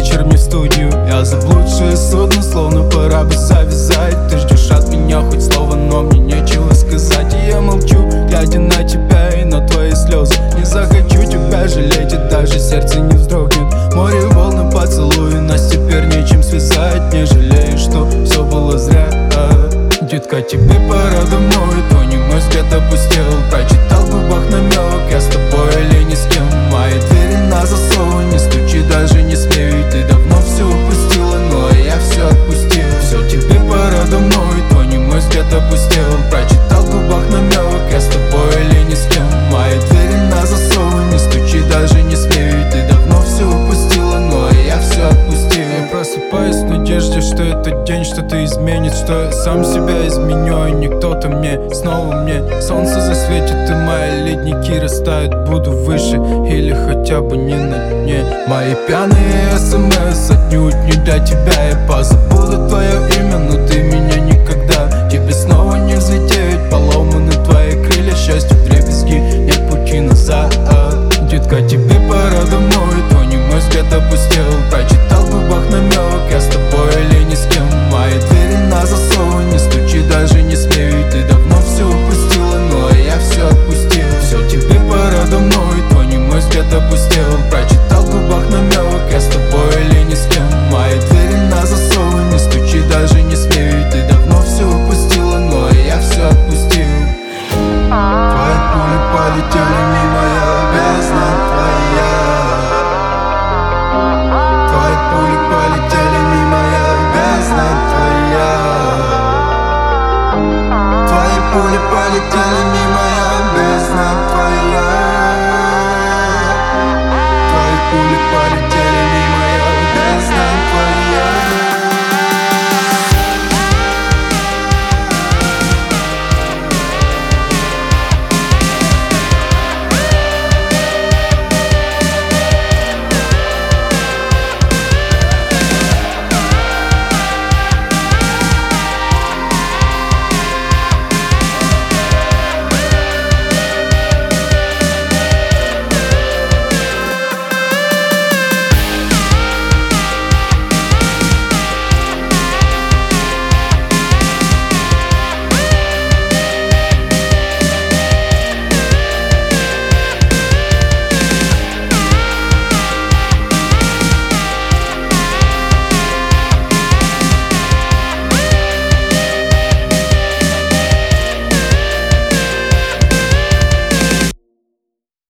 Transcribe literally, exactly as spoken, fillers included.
вечер мне в студию. Я заблудшее судно, словно пора бы завязать. Ты ждешь от меня хоть слово, но мне нечего сказать. И я молчу, глядя на тебя и на твои слезы. Не захочу тебя жалеть, и даже сердце не вздрогнет. Море, волны, поцелуи, нас теперь нечем связать. Не жалею, что все было зря. Детка, тебе пора домой, твой немой взгляд опустел. Прочитал в губах намек, я с тобой или ни с кем. Мои двери на засов, не стучи, даже не смей. Ты давно все упустила, но я все отпустил. Все, тебе пора домой, твой немой взгляд опустел. Прочитал в губах намек, я с тобой или ни с кем. Мои двери на засов, не стучи, даже не смей. Ты давно все упустила, но я все отпустил. Я просыпаюсь в надежде, что этот день что-то изменит, что я сам себя изменю, а не кто-то мне. Снова мне солнце засветит, и мои ледники растают. Буду выше или хотя бы не на дне. Мои пьяные смс отнюдь не для тебя. Я позабуду твое имя, но ты меня никогда. Тебе снова не взлететь, поломаны твои крылья. Счастье вдребезги, нет пути назад. Детка, тебе пора домой, твой немой взгляд опустел.